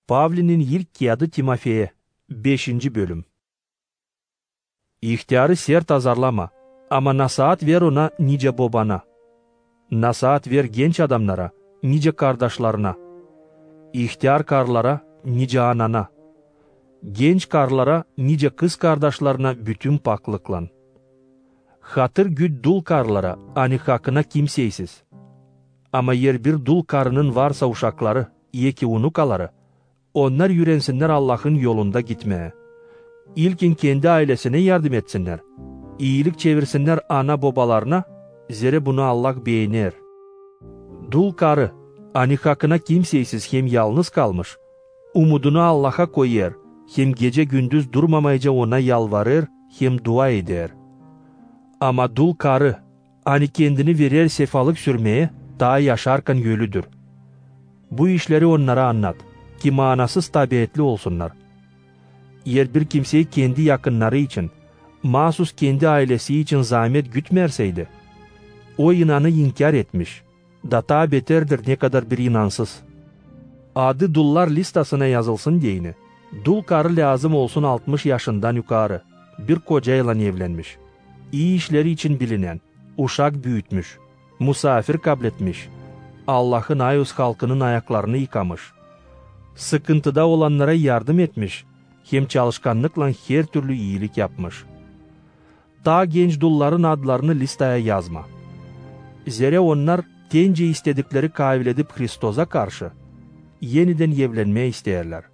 Pavli'nin ilk kağıdı Timofey'e 5. bölüm. İhtiyarı sert azarlama, ama nasihat ver ona nice babana. Nasihat ver genç adamlara, nice kardeşlerine. İhtiyar karlara, nice anana. Genç karlara, nice kız kardeşlerine bütün paklıklan. Hatır güt dul karlara, ani hakkına kimseysiz. Ama yer bir dul karının varsa uşakları, iki unukaları, onlar yürensinler Allah'ın yolunda gitmeye. İlkin kendi ailesine yardım etsinler. İyilik çevirsinler ana babalarına, zere bunu Allah beğenir. Dul karı, ani hakkına kimseysiz hem yalnız kalmış, umudunu Allah'a koyar, hem gece gündüz durmamayca ona yalvarır, hem dua eder. Ama dul karı, ani kendini verir sefalık sürmeye, daha yaşarken ölüdür. Bu işleri onlara anlat, ki manasız tabiatli olsunlar. Eğer bir kimseyi kendi yakınları için, mahsus kendi ailesi için zahmet gütmerseydi, o inanı inkar etmiş, daha beterdir ne kadar bir inansız. Adı dullar listasına yazılsın diyeni, dul karı lazım olsun 60 yaşından yukarı, bir kocayla evlenmiş, iyi işleri için bilinen, uşak büyütmüş, musafir kabletmiş, Allah'ın ayus halkının ayaklarını yıkamış, sıkıntıda olanlara yardım etmiş, hem çalışkanlıkla her türlü iyilik yapmış. Ta genç dulların adlarını listeye yazma. Zere onlar tence istedikleri kavil edip Hristos'a karşı yeniden evlenmeye isterler.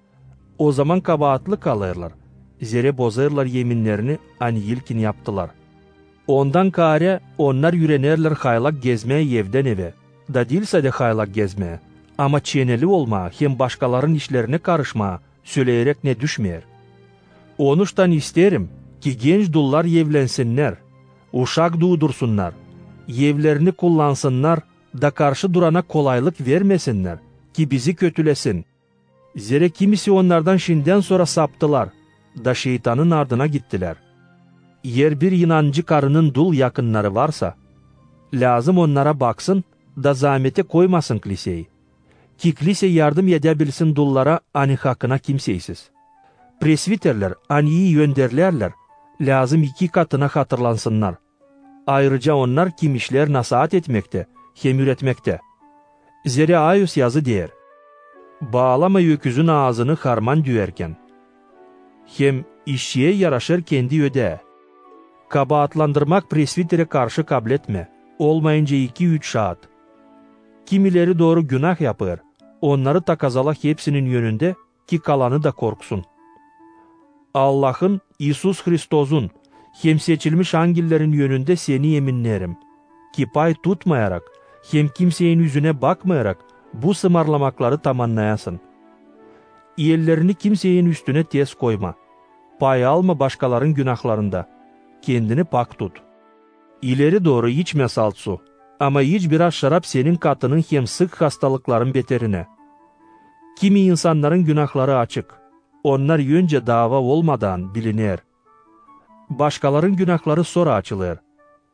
O zaman kabahatlı kalırlar. Zere bozarlar yeminlerini ani ilkin yaptılar. Ondan kare onlar yürenerler haylak gezmeye evden eve. Da değilse de haylak gezmeye. Ama çeneli olma hem başkalarının işlerine karışma, söyleyerek ne düşmeyer. Onuştan isterim ki genç dullar evlensinler, uşak doğdursunlar, evlerini kullansınlar da karşı durana kolaylık vermesinler ki bizi kötülesin. Zere kimisi onlardan şimdiden sonra saptılar da şeytanın ardına gittiler. Eğer bir inancı karının dul yakınları varsa, lazım onlara baksın da zahmete koymasın kiliseyi. Ki kilise yardım edebilsin dullara ani hakkına kimseysiz. Presbiterler ani iyi yönderlerler, lazım 2 katına hatırlansınlar. Ayrıca onlar kim işler nasihat etmekte, hem üretmekte. Zere ayus yazı der. Bağlama öküzün ağzını harman düverken. Hem işçiye yaraşır kendi öde. Kabahatlandırmak presbitere karşı kabul etme, olmayınca 2-3 şahat. Kimileri doğru günah yapar, onları takazala hepsinin yönünde ki kalanı da korksun. Allah'ın, İsus Hristos'un, hem seçilmiş angillerin yönünde seni yeminlerim. Ki pay tutmayarak, hem kimsenin yüzüne bakmayarak bu sımarlamakları tamamlayasın. İyellerini kimsenin üstüne tez koyma. Pay alma başkalarının günahlarında. Kendini pak tut. İleri doğru içme salt su. Ama iç biraz şarap senin katının hem sık hastalıkların beterine. Kimi insanların günahları açık. Onlar önce dava olmadan biliner. Başkaların günahları sonra açılır.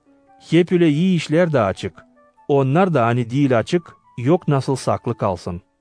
Hep öyle iyi işler de açık. Onlar da hani değil açık, yok nasıl saklı kalsın.